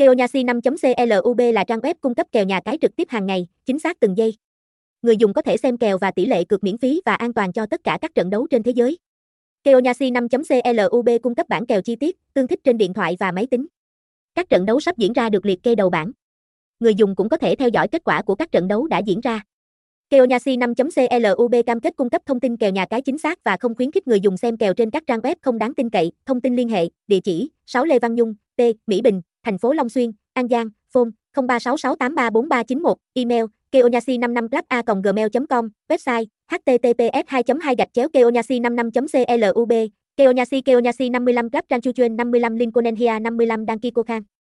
Keonyasi 5.club là trang web cung cấp kèo nhà cái trực tiếp hàng ngày, chính xác từng giây. Người dùng có thể xem kèo và tỷ lệ cược miễn phí và an toàn cho tất cả các trận đấu trên thế giới. Keonyasi 5.club cung cấp bảng kèo chi tiết, tương thích trên điện thoại và máy tính. Các trận đấu sắp diễn ra được liệt kê đầu bảng. Người dùng cũng có thể theo dõi kết quả của các trận đấu đã diễn ra. Keonyasi 5.club cam kết cung cấp thông tin kèo nhà cái chính xác và không khuyến khích người dùng xem kèo trên các trang web không đáng tin cậy. Thông tin liên hệ, địa chỉ: 6 Lê Văn Nhung, T, Mỹ Bình, thành phố Long Xuyên, An Giang, phone 0366834391, email keonyasi55club@gmail.com, website https://keonyasi55.club, Keonyasi 55 Club Trang Chu Chuyên 55 Lincoln Hia 55 Đăng ký cô Khang.